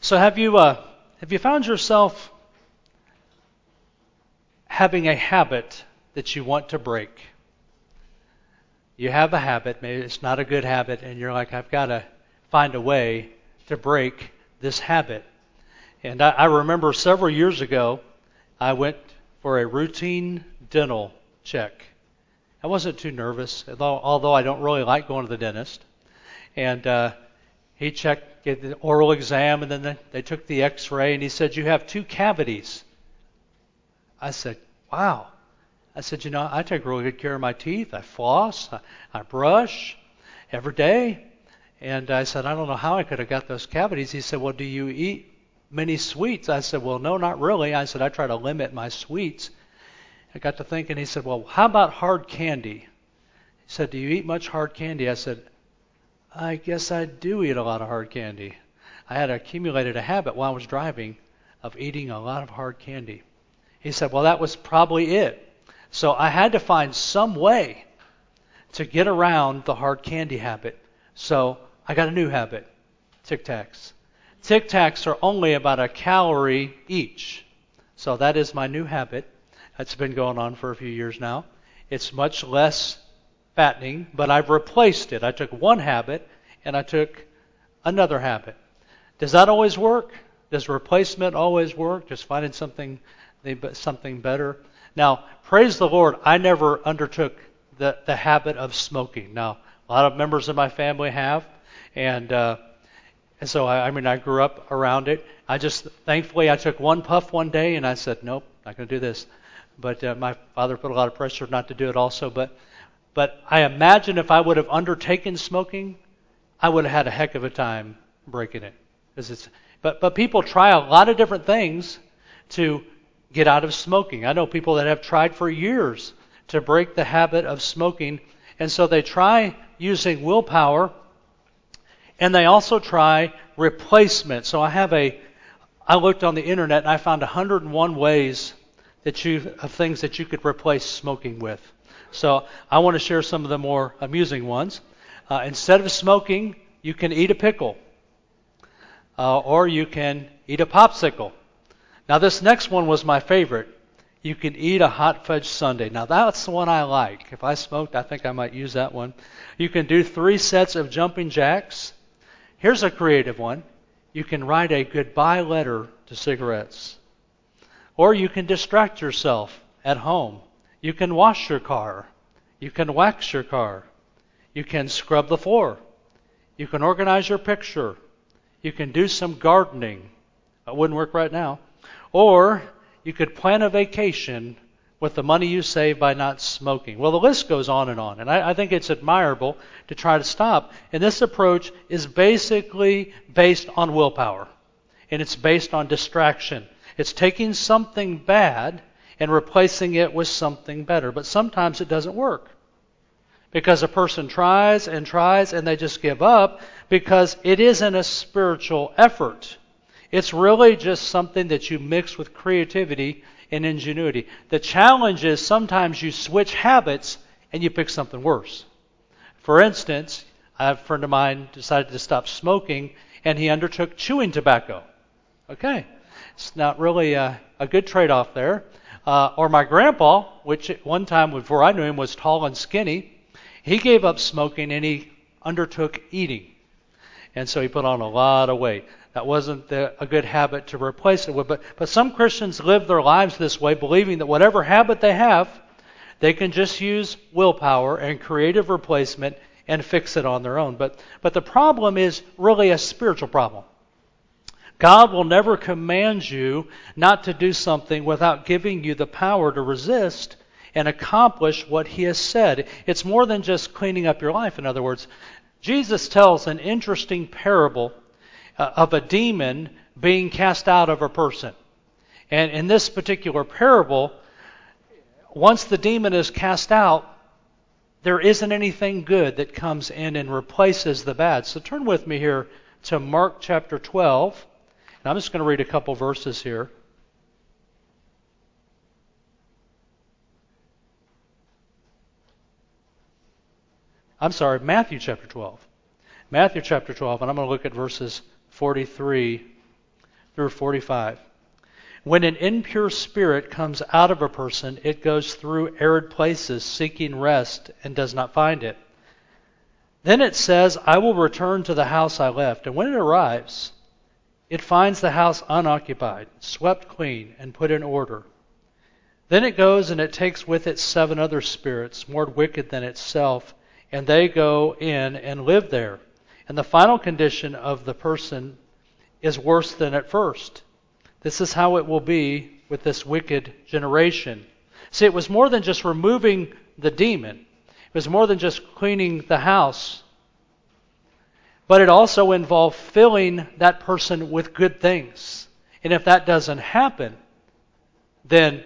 So have you found yourself having a habit that you want to break? You have a habit, maybe it's not a good habit, and you're like, I've got to find a way to break this habit. And I remember several years ago, I went for a routine dental check. I wasn't too nervous, although I don't really like going to the dentist. And he checked, gave the oral exam, and then they took the x-ray, and he said, you have 2 cavities. I said, wow. I said, I take really good care of my teeth. I floss, I brush every day. And I said, I don't know how I could have got those cavities. He said, well, do you eat many sweets? I said, well, no, not really. I said, I try to limit my sweets. I got to thinking, he said, well, how about hard candy? He said, do you eat much hard candy? I said, I guess I do eat a lot of hard candy. I had accumulated a habit while I was driving of eating a lot of hard candy. He said, well, that was probably it. So I had to find some way to get around the hard candy habit. So I got a new habit, Tic Tacs. Tic Tacs are only about a calorie each. So that is my new habit. That's been going on for a few years now. It's much less fattening, but I've replaced it. I took one habit and I took another habit. Does that always work? Does replacement always work? Just finding something better? Now, praise the Lord, I never undertook the habit of smoking. Now, a lot of members of my family have, and so I grew up around it. Thankfully, I took one puff one day, and I said, nope, not going to do this. But my father put a lot of pressure not to do it also. But I imagine if I would have undertaken smoking, I would have had a heck of a time breaking it. But people try a lot of different things to get out of smoking. I know people that have tried for years to break the habit of smoking, and so they try using willpower, and they also try replacement. So I looked on the internet and I found 101 ways of things that you could replace smoking with. So I want to share some of the more amusing ones. Instead of smoking, you can eat a pickle, or you can eat a popsicle. Now this next one was my favorite. You can eat a hot fudge sundae. Now that's the one I like. If I smoked, I think I might use that one. You can do 3 sets of jumping jacks. Here's a creative one. You can write a goodbye letter to cigarettes. Or you can distract yourself at home. You can wash your car. You can wax your car. You can scrub the floor. You can organize your picture. You can do some gardening. That wouldn't work right now. Or you could plan a vacation with the money you save by not smoking. Well, the list goes on, and I think it's admirable to try to stop. And this approach is basically based on willpower, and it's based on distraction. It's taking something bad and replacing it with something better. But sometimes it doesn't work, because a person tries and tries and they just give up because it isn't a spiritual effort. It's really just something that you mix with creativity and ingenuity. The challenge is sometimes you switch habits and you pick something worse. For instance, I have a friend of mine decided to stop smoking, and he undertook chewing tobacco. Okay, it's not really a good trade-off there. Or my grandpa, which at one time before I knew him was tall and skinny, he gave up smoking and he undertook eating. And so he put on a lot of weight. That wasn't a good habit to replace it with. But some Christians live their lives this way, believing that whatever habit they have, they can just use willpower and creative replacement and fix it on their own. But the problem is really a spiritual problem. God will never command you not to do something without giving you the power to resist and accomplish what He has said. It's more than just cleaning up your life, in other words. Jesus tells an interesting parable of a demon being cast out of a person. And in this particular parable, once the demon is cast out, there isn't anything good that comes in and replaces the bad. So turn with me here to Mark chapter 12. And I'm just going to read a couple verses here. Matthew chapter 12. Matthew chapter 12, and I'm going to look at verses 43 through 45. When an impure spirit comes out of a person, it goes through arid places seeking rest and does not find it. Then it says, I will return to the house I left. And when it arrives, it finds the house unoccupied, swept clean, and put in order. Then it goes and it takes with it 7 other spirits, more wicked than itself, and they go in and live there. And the final condition of the person is worse than at first. This is how it will be with this wicked generation. See, it was more than just removing the demon. It was more than just cleaning the house. But it also involved filling that person with good things. And if that doesn't happen, then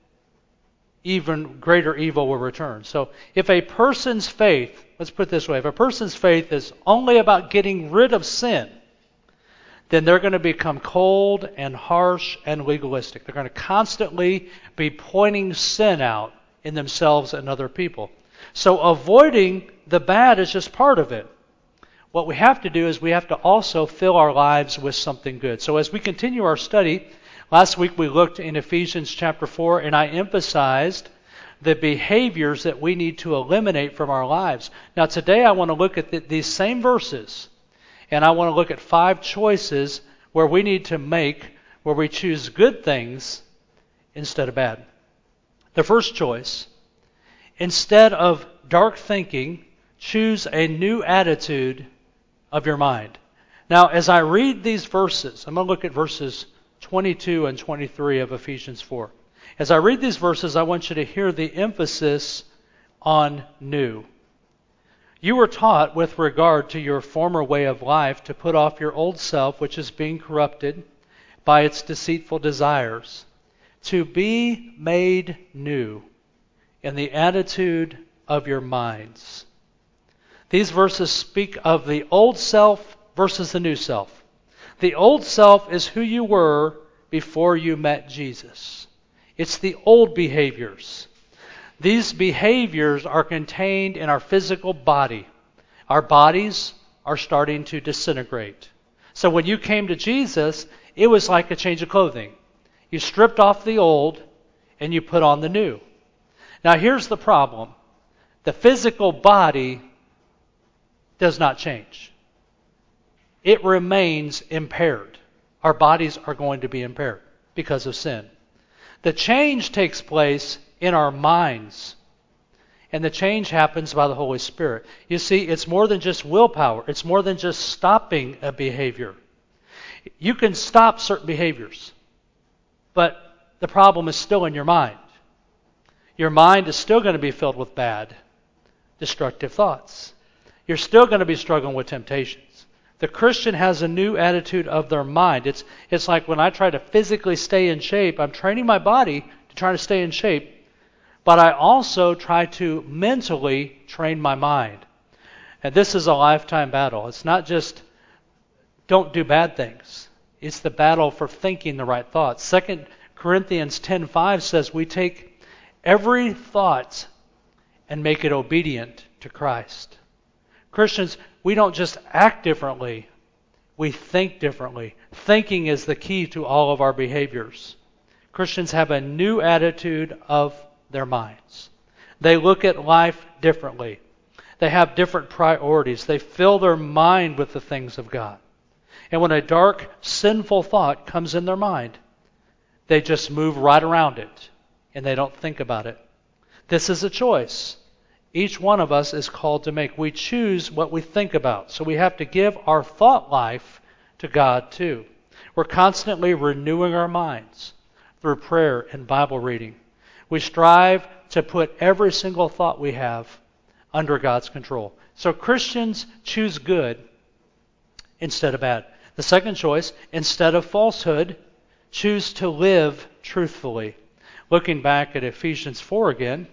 even greater evil will return. So if a person's faith, let's put it this way, if a person's faith is only about getting rid of sin, then they're going to become cold and harsh and legalistic. They're going to constantly be pointing sin out in themselves and other people. So avoiding the bad is just part of it. What we have to do is we have to also fill our lives with something good. So as we continue our study, last week we looked in Ephesians chapter 4, and I emphasized the behaviors that we need to eliminate from our lives. Now today I want to look at these same verses, and I want to look at 5 choices where we need to make, where we choose good things instead of bad. The first choice, instead of dark thinking, choose a new attitude of your mind. Now, as I read these verses, I'm going to look at verses 22 and 23 of Ephesians 4. As I read these verses, I want you to hear the emphasis on new. You were taught with regard to your former way of life to put off your old self, which is being corrupted by its deceitful desires, to be made new in the attitude of your minds. These verses speak of the old self versus the new self. The old self is who you were before you met Jesus. It's the old behaviors. These behaviors are contained in our physical body. Our bodies are starting to disintegrate. So when you came to Jesus, it was like a change of clothing. You stripped off the old and you put on the new. Now here's the problem. The physical body does not change. It remains impaired. Our bodies are going to be impaired because of sin. The change takes place in our minds. And the change happens by the Holy Spirit. You see, it's more than just willpower. It's more than just stopping a behavior. You can stop certain behaviors, but the problem is still in your mind. Your mind is still going to be filled with bad, destructive thoughts. You're still going to be struggling with temptations. The Christian has a new attitude of their mind. It's like when I try to physically stay in shape, I'm training my body to try to stay in shape, but I also try to mentally train my mind. And this is a lifetime battle. It's not just don't do bad things. It's the battle for thinking the right thoughts. 2 Corinthians 10:5 says we take every thought and make it obedient to Christ. Christians, we don't just act differently, we think differently. Thinking is the key to all of our behaviors. Christians have a new attitude of their minds. They look at life differently. They have different priorities. They fill their mind with the things of God. And when a dark, sinful thought comes in their mind, they just move right around it and they don't think about it. This is a choice each one of us is called to make. We choose what we think about. So we have to give our thought life to God too. We're constantly renewing our minds through prayer and Bible reading. We strive to put every single thought we have under God's control. So Christians choose good instead of bad. The second choice, instead of falsehood, choose to live truthfully. Looking back at Ephesians 4 again,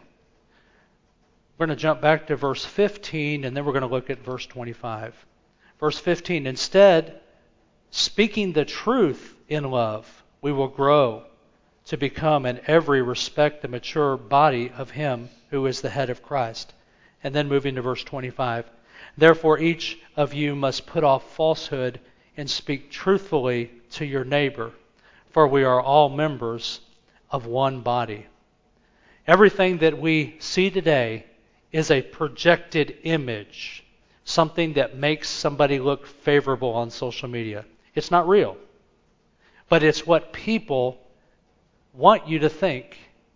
we're going to jump back to verse 15, and then we're going to look at verse 25. Verse 15, instead, speaking the truth in love, we will grow to become in every respect the mature body of Him who is the head of Christ. And then moving to verse 25, therefore each of you must put off falsehood and speak truthfully to your neighbor, for we are all members of one body. Everything that we see today is a projected image, something that makes somebody look favorable on social media. It's not real, but it's what people want you to think.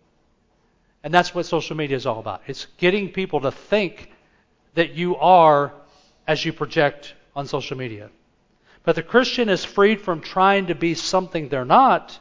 And that's what social media is all about. It's getting people to think that you are as you project on social media. But the Christian is freed from trying to be something they're not.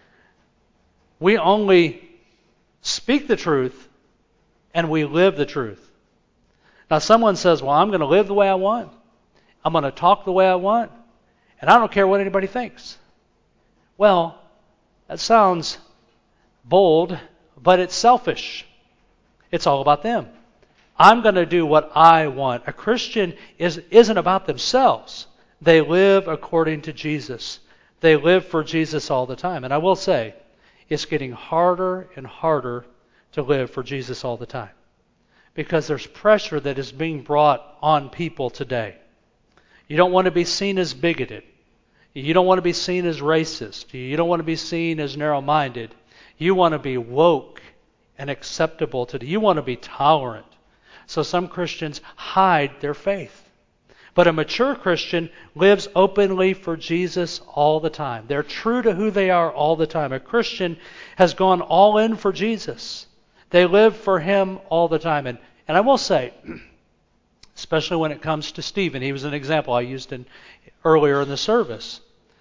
We only speak the truth and we live the truth. Now someone says, well, I'm going to live the way I want. I'm going to talk the way I want. And I don't care what anybody thinks. Well, that sounds bold, but it's selfish. It's all about them. I'm going to do what I want. A Christian isn't about themselves. They live according to Jesus. They live for Jesus all the time. And I will say, it's getting harder and harder to live for Jesus all the time, because there's pressure that is being brought on people today. You don't want to be seen as bigoted. You don't want to be seen as racist. You don't want to be seen as narrow-minded. You want to be woke and acceptable today. You want to be tolerant. So some Christians hide their faith. But a mature Christian lives openly for Jesus all the time. They're true to who they are all the time. A Christian has gone all in for Jesus. They live for Him all the time. And I will say, especially when it comes to Stephen, he was an example I used earlier in the service.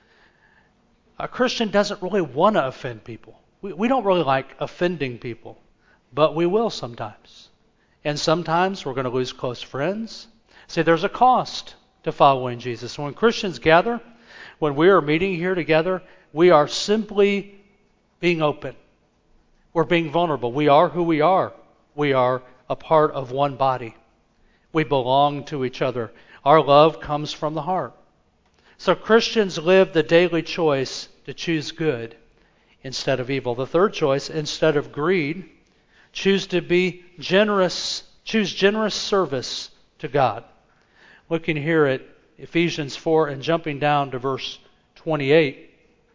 A Christian doesn't really want to offend people. We don't really like offending people, but we will sometimes. And sometimes we're going to lose close friends. See, there's a cost to following Jesus. When Christians gather, when we are meeting here together, we are simply being open. We're being vulnerable. We are who we are. We are a part of one body. We belong to each other. Our love comes from the heart. So Christians live the daily choice to choose good instead of evil. The third choice, instead of greed, choose generous service to God. Looking here at Ephesians 4 and jumping down to verse 28.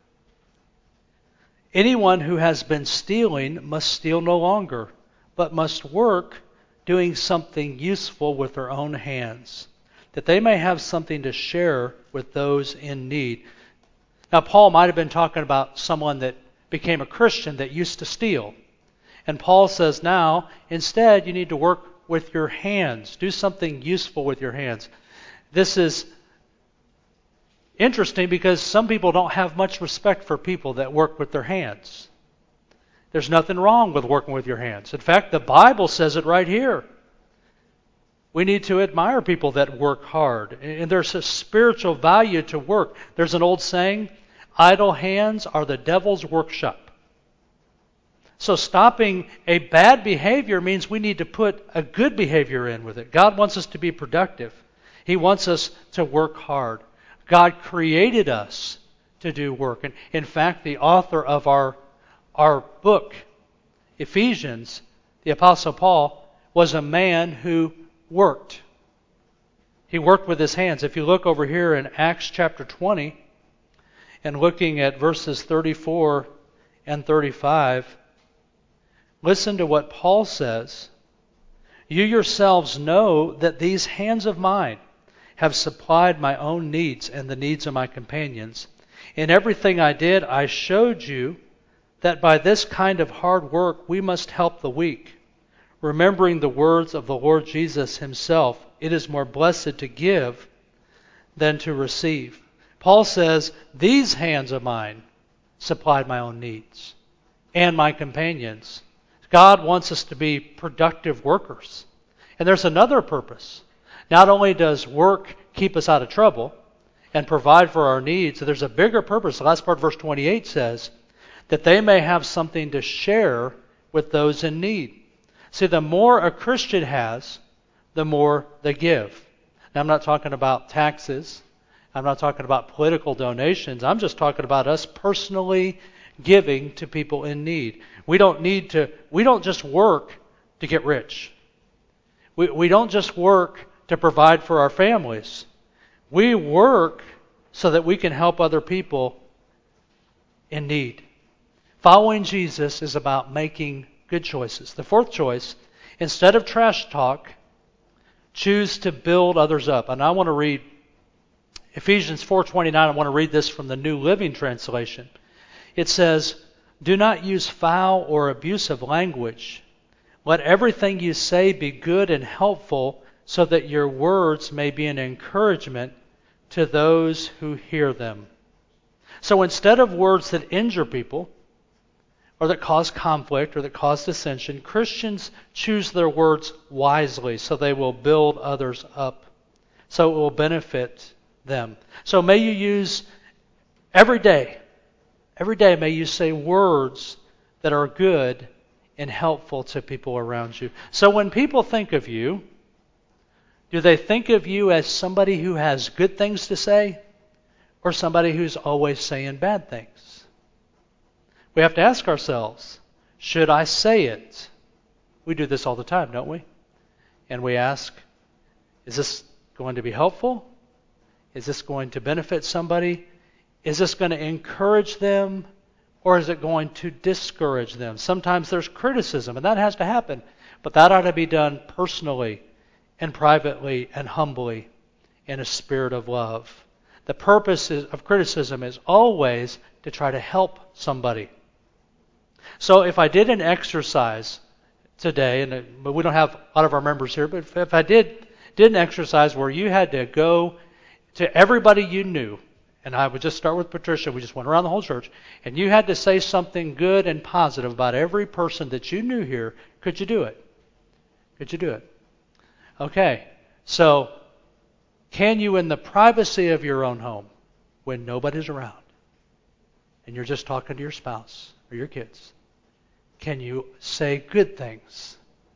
Anyone who has been stealing must steal no longer, but must work doing something useful with their own hands, that they may have something to share with those in need. Now, Paul might have been talking about someone that became a Christian that used to steal. And Paul says now, instead, you need to work with your hands. Do something useful with your hands. This is interesting because some people don't have much respect for people that work with their hands. There's nothing wrong with working with your hands. In fact, the Bible says it right here. We need to admire people that work hard. And there's a spiritual value to work. There's an old saying, idle hands are the devil's workshop. So stopping a bad behavior means we need to put a good behavior in with it. God wants us to be productive. He wants us to work hard. God created us to do work. And in fact, the author of our book, Ephesians, the Apostle Paul, was a man who worked. He worked with his hands. If you look over here in Acts chapter 20 and looking at verses 34 and 35, listen to what Paul says. You yourselves know that these hands of mine have supplied my own needs and the needs of my companions. In everything I did, I showed you that by this kind of hard work we must help the weak. Remembering the words of the Lord Jesus Himself, it is more blessed to give than to receive. Paul says, these hands of mine supplied my own needs and my companions. God wants us to be productive workers. And there's another purpose. Not only does work keep us out of trouble and provide for our needs, there's a bigger purpose. The last part of verse 28 says that they may have something to share with those in need. See, the more a Christian has, the more they give. Now, I'm not talking about taxes. I'm not talking about political donations. I'm just talking about us personally giving to people in need. We don't just work to get rich. We don't just work to provide for our families. We work so that we can help other people in need. Following Jesus is about making good choices. The fourth choice, instead of trash talk, choose to build others up. And I want to read Ephesians 4:29. I want to read this from the New Living Translation. It says, "Do not use foul or abusive language. Let everything you say be good and helpful, so that your words may be an encouragement to those who hear them." So instead of words that injure people, or that cause conflict, or that cause dissension, Christians choose their words wisely so they will build others up, so it will benefit them. So may you use every day may you say words that are good and helpful to people around you. So when people think of you, do they think of you as somebody who has good things to say, or somebody who's always saying bad things? We have to ask ourselves, should I say it? We do this all the time, don't we? And we ask, is this going to be helpful? Is this going to benefit somebody? Is this going to encourage them? Or is it going to discourage them? Sometimes there's criticism, and that has to happen. But that ought to be done personally and privately and humbly in a spirit of love. The purpose of criticism is always to try to help somebody. So if I did an exercise today, but we don't have a lot of our members here, but if I did an exercise where you had to go to everybody you knew, and I would just start with Patricia, we just went around the whole church, and you had to say something good and positive about every person that you knew here, could you do it? Could you do it? Okay, so can you, in the privacy of your own home, when nobody's around, and you're just talking to your spouse or your kids, can you say good things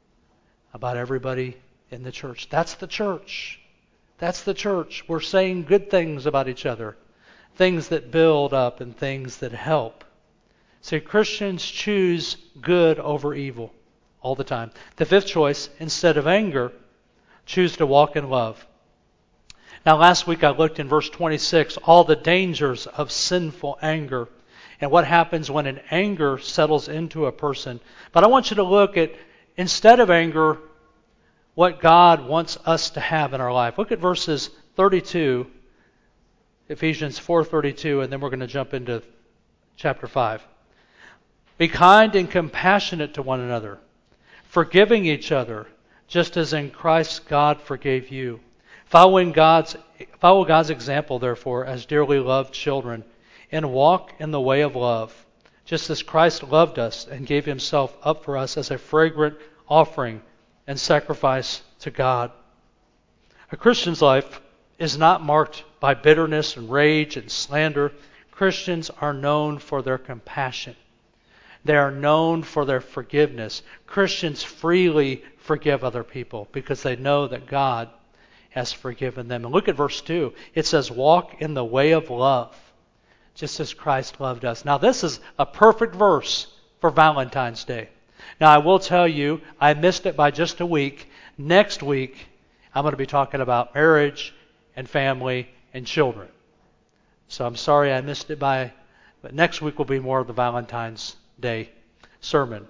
about everybody in the church? That's the church. That's the church. We're saying good things about each other, things that build up and things that help. See, Christians choose good over evil all the time. The fifth choice, instead of anger, choose to walk in love. Now, last week I looked in verse 26, all the dangers of sinful anger and what happens when an anger settles into a person. But I want you to look at, instead of anger, what God wants us to have in our life. Look at verses 32, Ephesians 4:32, and then we're going to jump into chapter 5. Be kind and compassionate to one another, forgiving each other, just as in Christ God forgave you. Follow God's example, therefore, as dearly loved children, and walk in the way of love, just as Christ loved us and gave himself up for us as a fragrant offering and sacrifice to God. A Christian's life is not marked by bitterness and rage and slander. Christians are known for their compassion. They are known for their forgiveness. Christians freely forgive other people because they know that God has forgiven them. And look at verse 2. It says, walk in the way of love, just as Christ loved us. Now, this is a perfect verse for Valentine's Day. Now, I will tell you, I missed it by just a week. Next week, I'm going to be talking about marriage and family and children. So I'm sorry I missed it but next week will be more of the Valentine's Day sermon.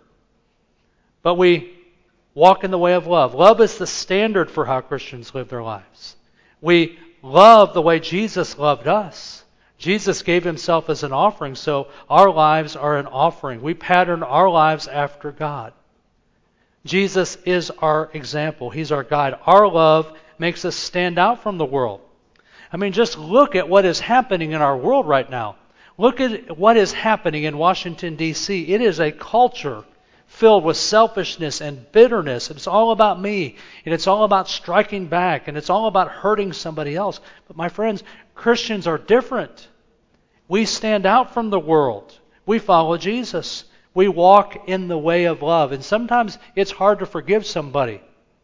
But we walk in the way of love. Love is the standard for how Christians live their lives. We love the way Jesus loved us. Jesus gave himself as an offering, so our lives are an offering. We pattern our lives after God. Jesus is our example. He's our guide. Our love makes us stand out from the world. I mean, just look at what is happening in our world right now. Look at what is happening in Washington, D.C. It is a culture filled with selfishness and bitterness. It's all about me, and it's all about striking back, and it's all about hurting somebody else. But my friends, Christians are different. We stand out from the world. We follow Jesus. We walk in the way of love. And sometimes it's hard to forgive somebody.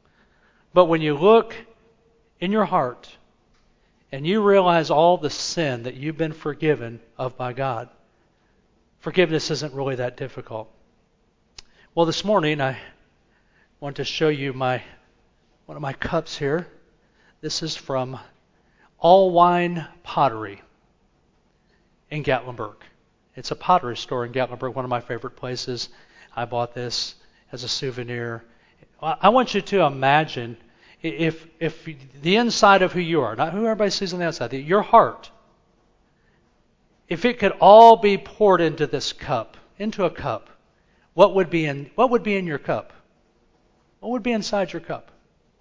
But when you look in your heart and you realize all the sin that you've been forgiven of by God, forgiveness isn't really that difficult. Well, this morning I want to show you one of my cups here. This is from All Wine Pottery in Gatlinburg. It's a pottery store in Gatlinburg, one of my favorite places. I bought this as a souvenir. I want you to imagine if the inside of who you are, not who everybody sees on the outside, your heart, if it could all be poured into this cup, into a cup, what would be in your cup? What would be inside your cup?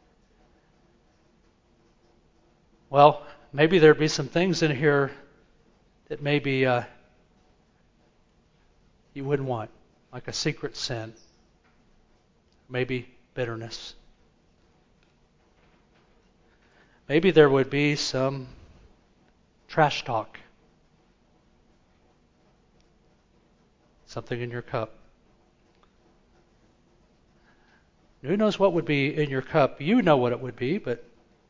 Well, maybe there'd be some things in here that maybe you wouldn't want, like a secret sin, maybe bitterness. Maybe there would be some trash talk, something in your cup. Who knows what would be in your cup? You know what it would be, but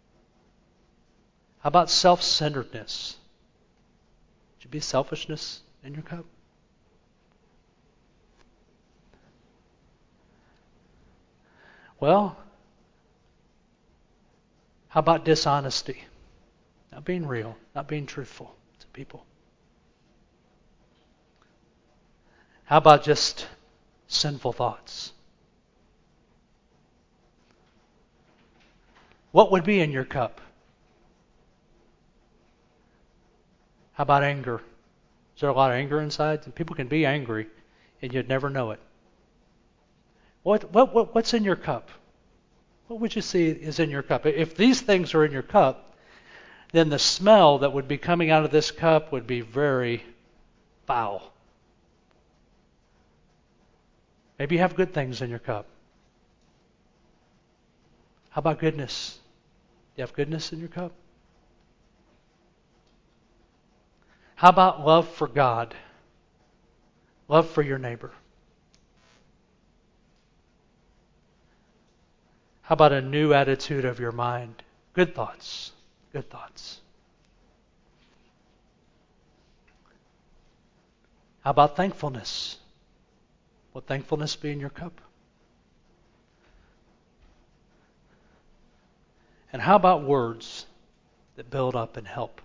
how about self-centeredness? Should be selfishness in your cup? Well, how about dishonesty? Not being real, not being truthful to people. How about just sinful thoughts? What would be in your cup? How about anger? Is there a lot of anger inside? People can be angry and you'd never know it. What's in your cup? What would you see is in your cup? If these things are in your cup, then the smell that would be coming out of this cup would be very foul. Maybe you have good things in your cup. How about goodness? Do you have goodness in your cup? How about love for God? Love for your neighbor? How about a new attitude of your mind? Good thoughts. Good thoughts. How about thankfulness? Will thankfulness be in your cup? And how about words that build up and help?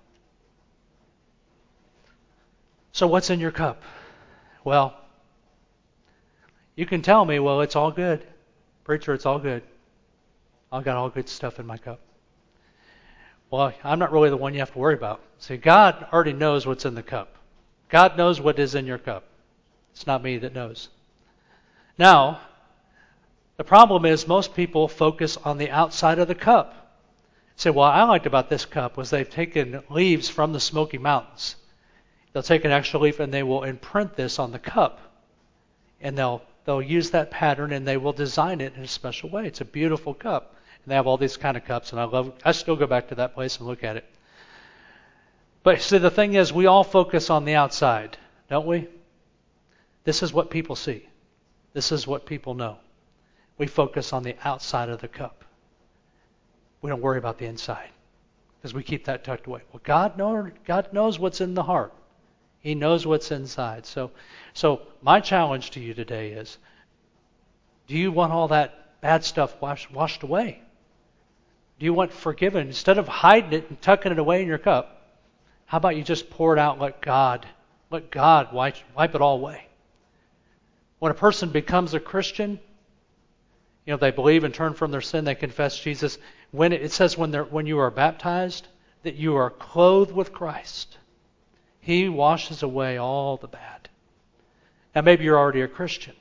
So what's in your cup? Well, you can tell me, well, it's all good. Preacher, it's all good. I've got all good stuff in my cup. Well, I'm not really the one you have to worry about. See, God already knows what's in the cup. God knows what is in your cup. It's not me that knows. Now, the problem is most people focus on the outside of the cup. Say, well, I liked about this cup was they've taken leaves from the Smoky Mountains. They'll take an extra leaf and they will imprint this on the cup. And they'll use that pattern and they will design it in a special way. It's a beautiful cup. And they have all these kind of cups, and I still go back to that place and look at it. But see, the thing is, we all focus on the outside, don't we? This is what people see. This is what people know. We focus on the outside of the cup. We don't worry about the inside because we keep that tucked away. Well, God knows what's in the heart. He knows what's inside. So my challenge to you today is, do you want all that bad stuff washed away? Do you want forgiven? Instead of hiding it and tucking it away in your cup, how about you just pour it out and let God wipe it all away? When a person becomes a Christian, they believe and turn from their sin, they confess Jesus. When it says when you are baptized, that you are clothed with Christ. He washes away all the bad. Now maybe you're already a Christian.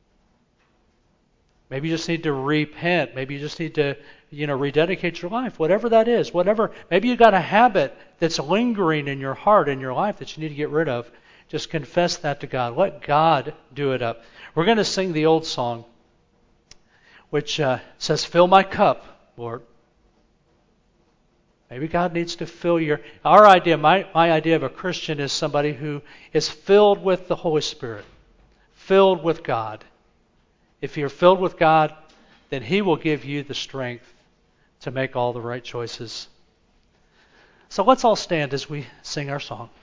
Maybe you just need to repent. Maybe you just need to, rededicate your life. Whatever that is. Maybe you got a habit that's lingering in your heart, in your life that you need to get rid of. Just confess that to God. Let God do it up. We're going to sing the old song, which says, "Fill my cup, Lord." Maybe God needs to fill our idea, my idea of a Christian is somebody who is filled with the Holy Spirit, filled with God. If you're filled with God, then He will give you the strength to make all the right choices. So let's all stand as we sing our song.